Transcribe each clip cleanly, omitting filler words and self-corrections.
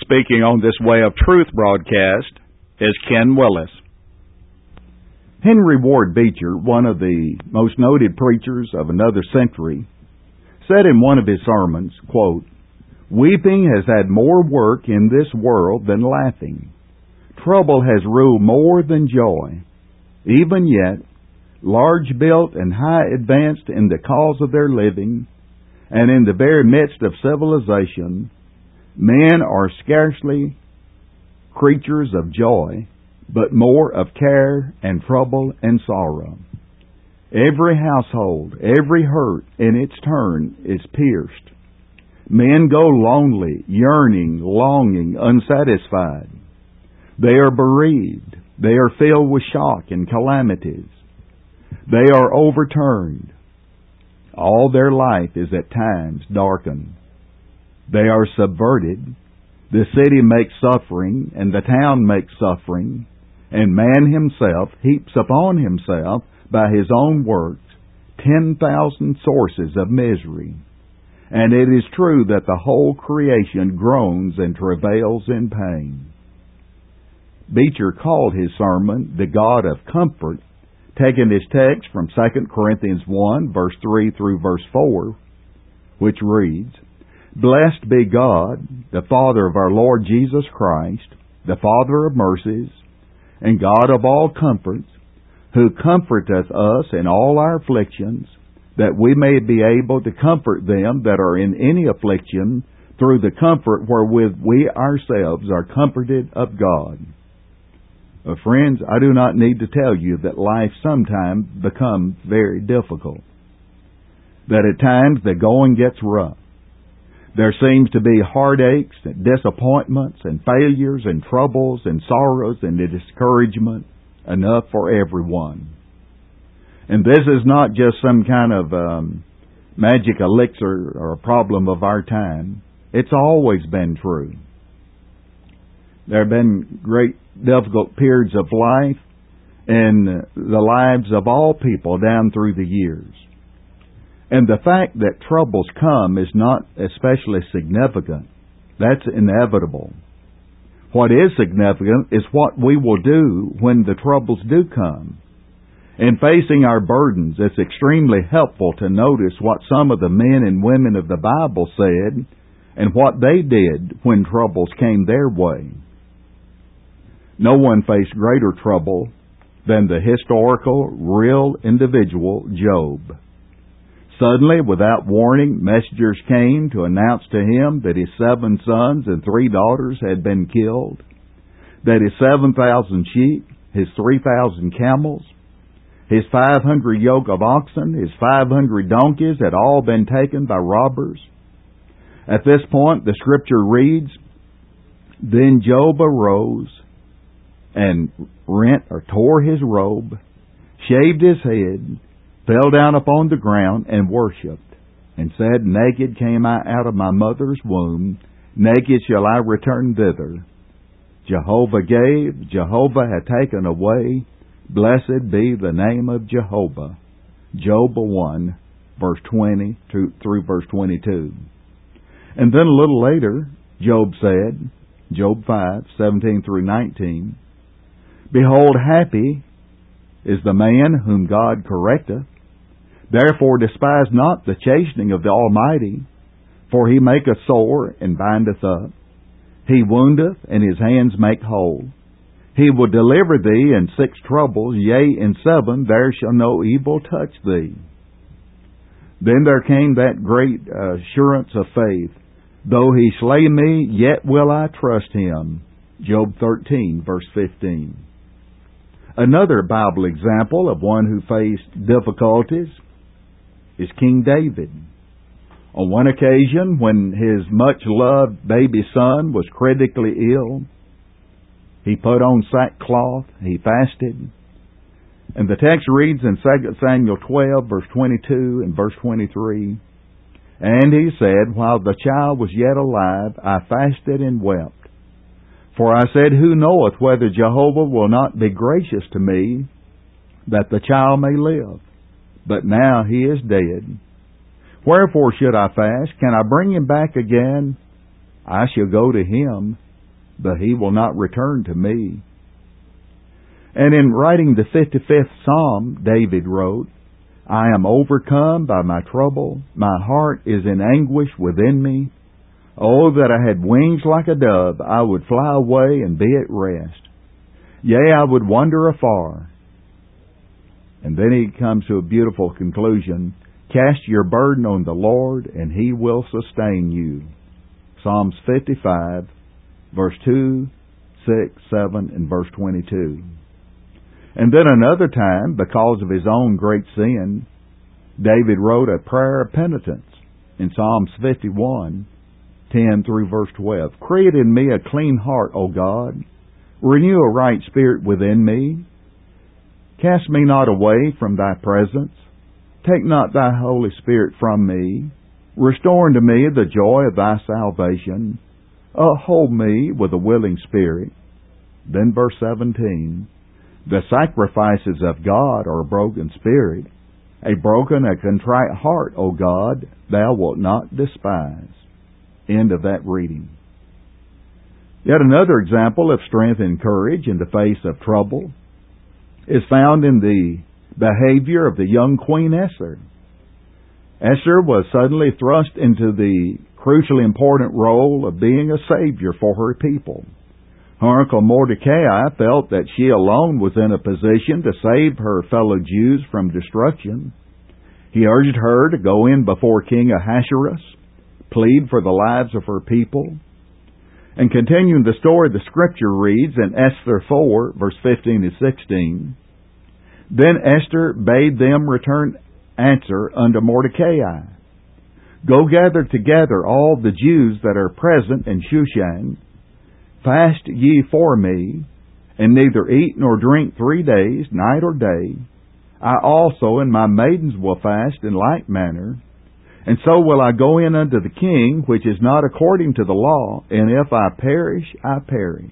Speaking on this Way of Truth broadcast is Ken Willis. Henry Ward Beecher, one of the most noted preachers of another century, said in one of his sermons, quote, "Weeping has had more work in this world than laughing. Trouble has ruled more than joy. Even yet, large built and high advanced in the cause of their living, and in the very midst of civilization, men are scarcely creatures of joy, but more of care and trouble and sorrow. Every household, every hurt in its turn is pierced. Men go lonely, yearning, longing, unsatisfied. They are bereaved. They are filled with shock and calamities. They are overturned. All their life is at times darkened. They are subverted. The city makes suffering, and the town makes suffering, and man himself heaps upon himself by his own works 10,000 sources of misery. And it is true that the whole creation groans and travails in pain." Beecher called his sermon "The God of Comfort," taking his text from 2 Corinthians 1, verse 3 through verse 4, which reads, "Blessed be God, the Father of our Lord Jesus Christ, the Father of mercies, and God of all comforts, who comforteth us in all our afflictions, that we may be able to comfort them that are in any affliction through the comfort wherewith we ourselves are comforted of God." Friends, I do not need to tell you that life sometimes becomes very difficult, that at times the going gets rough. There seems to be heartaches and disappointments and failures and troubles and sorrows and discouragement enough for everyone. And this is not just some kind of magic elixir or a problem of our time. It's always been true. There have been great difficult periods of life in the lives of all people down through the years. And the fact that troubles come is not especially significant. That's inevitable. What is significant is what we will do when the troubles do come. In facing our burdens, it's extremely helpful to notice what some of the men and women of the Bible said and what they did when troubles came their way. No one faced greater trouble than the historical, real individual Job. Suddenly, without warning, messengers came to announce to him that his 7 sons and 3 daughters had been killed, that his 7,000 sheep, his 3,000 camels, his 500 yoke of oxen, his 500 donkeys had all been taken by robbers. At this point, the scripture reads, "Then Job arose and rent or tore his robe, shaved his head, fell down upon the ground, and worshipped, and said, Naked came I out of my mother's womb, naked shall I return thither. Jehovah gave, Jehovah hath taken away, blessed be the name of Jehovah." Job 1, verse 20 through verse 22. And then a little later, Job said, Job 5, 17 through 19, "Behold, happy is the man whom God correcteth. Therefore despise not the chastening of the Almighty, for he maketh sore and bindeth up. He woundeth, and his hands make whole. He will deliver thee in 6 troubles, yea, in 7 there shall no evil touch thee." Then there came that great assurance of faith. "Though he slay me, yet will I trust him." Job 13, verse 15. Another Bible example of one who faced difficulties is King David. On one occasion, when his much-loved baby son was critically ill, he put on sackcloth, he fasted, and the text reads in 2 Samuel 12, verse 22 and verse 23, "And he said, While the child was yet alive, I fasted and wept. For I said, Who knoweth whether Jehovah will not be gracious to me, that the child may live? But now he is dead. Wherefore should I fast? Can I bring him back again? I shall go to him, but he will not return to me. And in writing the 55th Psalm, David wrote, I am overcome by my trouble. My heart is in anguish within me. Oh, that I had wings like a dove, I would fly away and be at rest. Yea, I would wander afar. And then he comes to a beautiful conclusion. Cast your burden on the Lord, and he will sustain you. Psalms 55, verse 2, 6, 7, and verse 22. And then another time, because of his own great sin, David wrote a prayer of penitence in Psalms 51, 10 through verse 12. Create in me a clean heart, O God. Renew a right spirit within me. Cast me not away from thy presence. Take not thy Holy Spirit from me. Restore unto me the joy of thy salvation. Uphold me with a willing spirit. Then verse 17. The sacrifices of God are a broken spirit. A broken, a contrite heart, O God, thou wilt not despise. End of that reading. Yet another example of strength and courage in the face of trouble is found in the behavior of the young Queen Esther. Esther was suddenly thrust into the crucially important role of being a savior for her people. Her uncle Mordecai felt that she alone was in a position to save her fellow Jews from destruction. He urged her to go in before King Ahasuerus, plead for the lives of her people. And continuing the story, the scripture reads in Esther 4, verse 15 to 16, Then Esther bade them return answer unto Mordecai, Go gather together all the Jews that are present in Shushan, fast ye for me, and neither eat nor drink 3 days, night or day. I also and my maidens will fast in like manner. And so will I go in unto the king, which is not according to the law, and if I perish, I perish.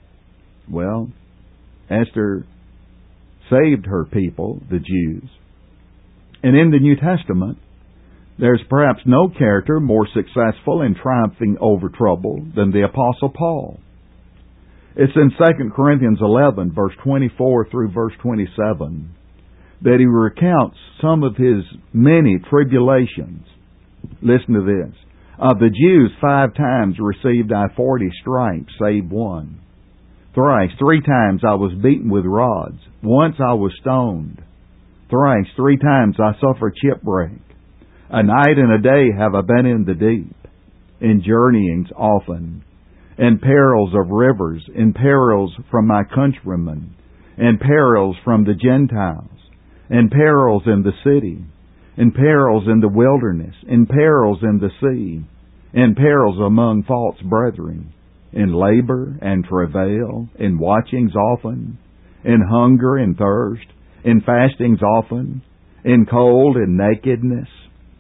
Well, Esther saved her people, the Jews. And in the New Testament, there's perhaps no character more successful in triumphing over trouble than the Apostle Paul. It's in 2 Corinthians 11, verse 24 through verse 27, that he recounts some of his many tribulations. Listen to this. Of the Jews 5 times received I 40 stripes, save one. Thrice, 3 times I was beaten with rods. Once I was stoned. Thrice, 3 times I suffered shipwreck. A night and a day have I been in the deep, in journeyings often, in perils of rivers, in perils from my countrymen, in perils from the Gentiles, in perils in the city, in perils in the wilderness, in perils in the sea, in perils among false brethren, in labor and travail, in watchings often, in hunger and thirst, in fastings often, in cold and nakedness.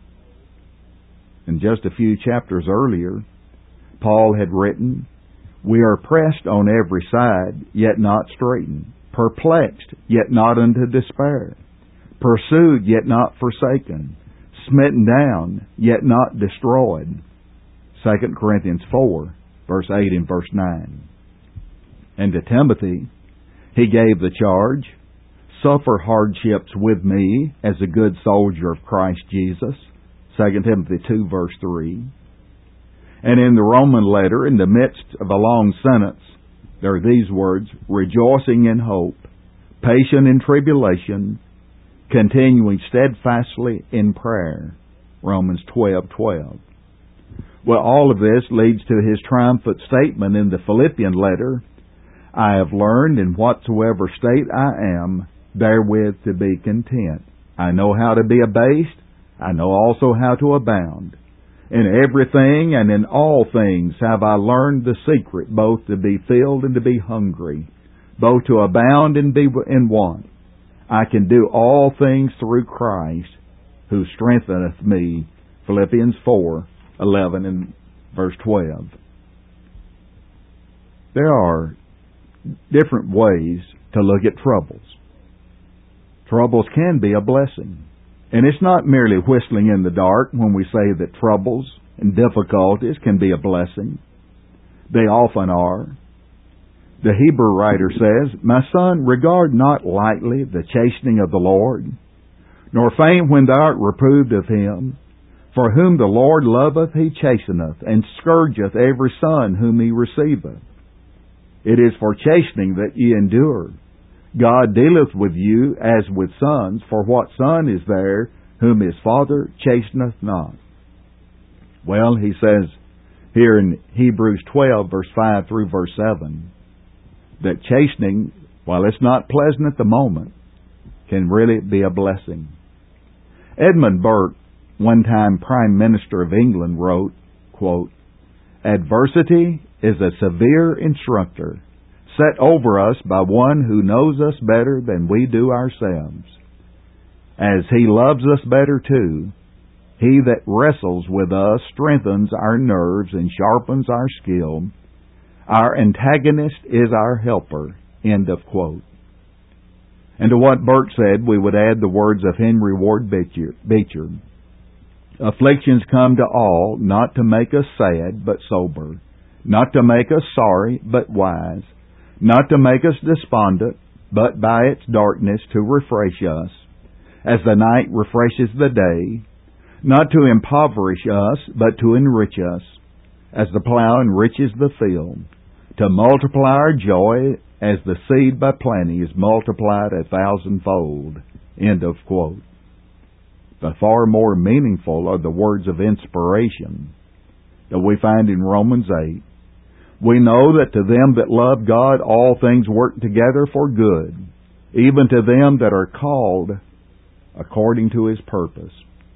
And just a few chapters earlier, Paul had written, We are pressed on every side, yet not straitened, perplexed, yet not unto despair, pursued, yet not forsaken, smitten down, yet not destroyed. 2 Corinthians 4, verse 8 and verse 9. And to Timothy, he gave the charge, Suffer hardships with me as a good soldier of Christ Jesus. 2 Timothy 2, verse 3. And in the Roman letter, in the midst of a long sentence, there are these words, rejoicing in hope, patient in tribulation, continuing steadfastly in prayer. Romans 12:12. Well, all of this leads to his triumphant statement in the Philippian letter, I have learned in whatsoever state I am, therewith to be content. I know how to be abased, I know also how to abound. In everything and in all things have I learned the secret, both to be filled and to be hungry, both to abound and be in want. I can do all things through Christ, who strengtheneth me. Philippians 4:11 and verse 12. There are different ways to look at troubles. Troubles can be a blessing. And it's not merely whistling in the dark when we say that troubles and difficulties can be a blessing. They often are. The Hebrew writer says, "My son, regard not lightly the chastening of the Lord, nor faint when thou art reproved of him. For whom the Lord loveth he chasteneth, and scourgeth every son whom he receiveth. It is for chastening that ye endure. God dealeth with you as with sons, for what son is there whom his father chasteneth not?" Well, he says here in Hebrews 12, verse 5 through verse 7, that chastening, while it's not pleasant at the moment, can really be a blessing. Edmund Burke, one-time Prime Minister of England, wrote, quote, "Adversity is a severe instructor, set over us by one who knows us better than we do ourselves. As he loves us better too, he that wrestles with us strengthens our nerves and sharpens our skill. Our antagonist is our helper." End of quote. And to what Burke said, we would add the words of Henry Ward Beecher. "Afflictions come to all, not to make us sad, but sober, not to make us sorry, but wise, not to make us despondent, but by its darkness to refresh us, as the night refreshes the day, not to impoverish us, but to enrich us, as the plow enriches the field, to multiply our joy, as the seed by planting is multiplied 1,000-fold." End of quote. But far more meaningful are the words of inspiration that we find in Romans 8. "We know that to them that love God all things work together for good, even to them that are called according to his purpose."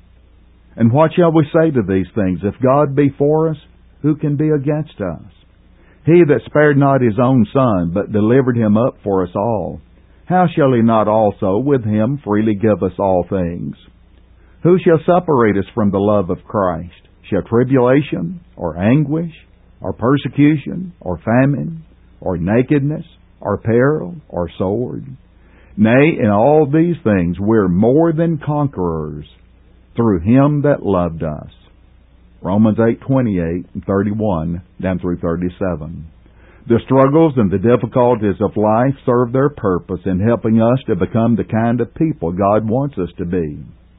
And what shall we say to these things? If God be for us, who can be against us? He that spared not his own Son, but delivered him up for us all, how shall he not also with him freely give us all things? Who shall separate us from the love of Christ? Shall tribulation, or anguish, or persecution, or famine, or nakedness, or peril, or sword? Nay, in all these things we're more than conquerors through him that loved us. Romans 8:28 and 31 down through 37. The struggles and the difficulties of life serve their purpose in helping us to become the kind of people God wants us to be.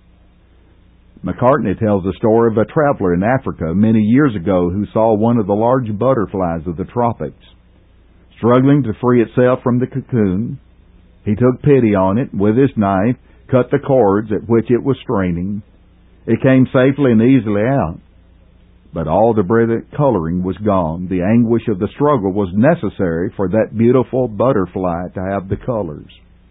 McCartney tells the story of a traveler in Africa many years ago who saw one of the large butterflies of the tropics. Struggling to free itself from the cocoon, he took pity on it, with his knife cut the cords at which it was straining. It came safely and easily out, but all the brilliant coloring was gone. The anguish of the struggle was necessary for that beautiful butterfly to have the colors.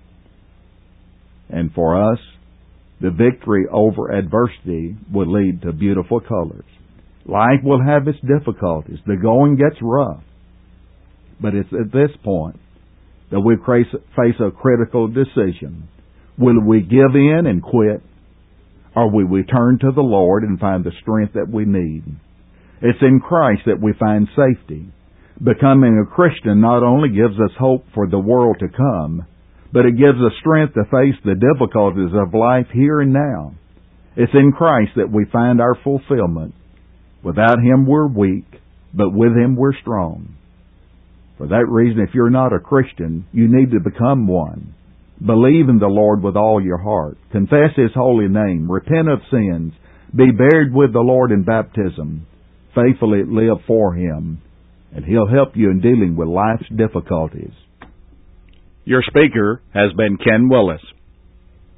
And for us, the victory over adversity will lead to beautiful colors. Life will have its difficulties. The going gets rough. But it's at this point that we face a critical decision. Will we give in and quit? Or will we turn to the Lord and find the strength that we need? It's in Christ that we find safety. Becoming a Christian not only gives us hope for the world to come, but it gives us strength to face the difficulties of life here and now. It's in Christ that we find our fulfillment. Without Him we're weak, but with Him we're strong. For that reason, if you're not a Christian, you need to become one. Believe in the Lord with all your heart. Confess His holy name. Repent of sins. Be buried with the Lord in baptism. Faithfully live for Him, and He'll help you in dealing with life's difficulties. Your speaker has been Ken Willis.